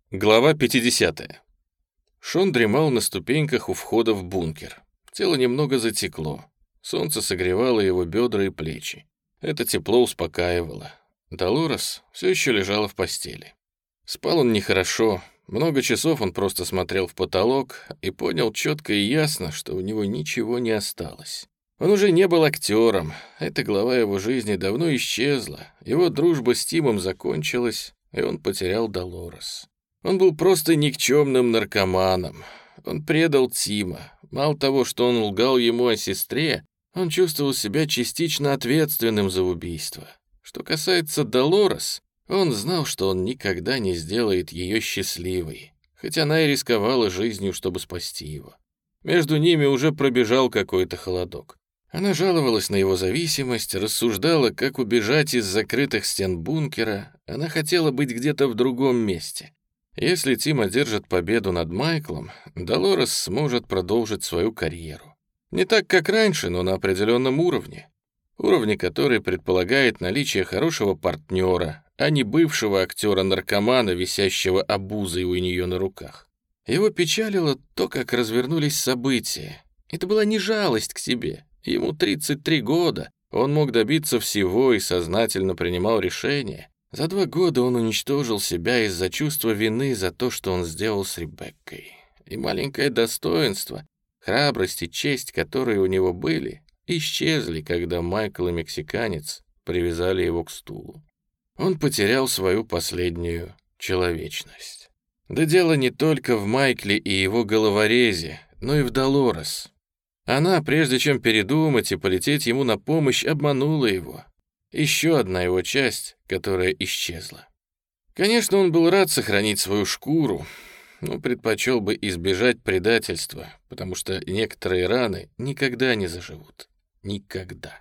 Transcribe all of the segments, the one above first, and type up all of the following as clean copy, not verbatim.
Глава 50. Шон дремал на ступеньках у входа в бункер. Тело немного затекло. Солнце согревало его бедра и плечи. Это тепло успокаивало. Долорес все еще лежала в постели. Спал он нехорошо. Много часов он просто смотрел в потолок и понял четко и ясно, что у него ничего не осталось. Он уже не был актером. Эта глава его жизни давно исчезла. Его дружба с Тимом закончилась, и он потерял Долорес. Он был просто никчемным наркоманом. Он предал Тима. Мало того, что он лгал ему о сестре, он чувствовал себя частично ответственным за убийство. Что касается Долорес, он знал, что он никогда не сделает ее счастливой, хоть она и рисковала жизнью, чтобы спасти его. Между ними уже пробежал какой-то холодок. Она жаловалась на его зависимость, рассуждала, как убежать из закрытых стен бункера. Она хотела быть где-то в другом месте. Если Тим одержит победу над Майклом, Долорес сможет продолжить свою карьеру. Не так, как раньше, но на определенном уровне. Уровне, который предполагает наличие хорошего партнера, а не бывшего актера-наркомана, висящего обузой у нее на руках. Его печалило то, как развернулись события. Это была не жалость к себе. Ему 33 года, он мог добиться всего и сознательно принимал решения. За 2 года он уничтожил себя из-за чувства вины за то, что он сделал с Ребеккой. И маленькое достоинство, храбрость и честь, которые у него были, исчезли, когда Майкл и мексиканец привязали его к стулу. Он потерял свою последнюю человечность. Да дело не только в Майкле и его головорезе, но и в Долорес. Она, прежде чем передумать и полететь ему на помощь, обманула его. Еще одна его часть, которая исчезла. Конечно, он был рад сохранить свою шкуру, но предпочел бы избежать предательства, потому что некоторые раны никогда не заживут. Никогда.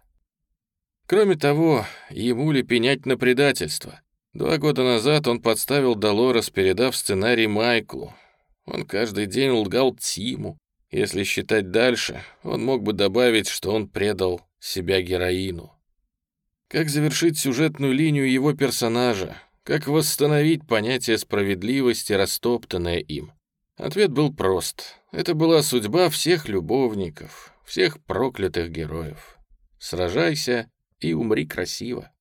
Кроме того, ему ли пенять на предательство? 2 года назад он подставил Долорес, передав сценарий Майклу. Он каждый день лгал Тиму. Если считать дальше, он мог бы добавить, что он предал себя героину. Как завершить сюжетную линию его персонажа? Как восстановить понятие справедливости, растоптанное им? Ответ был прост. Это была судьба всех любовников, всех проклятых героев. Сражайся и умри красиво.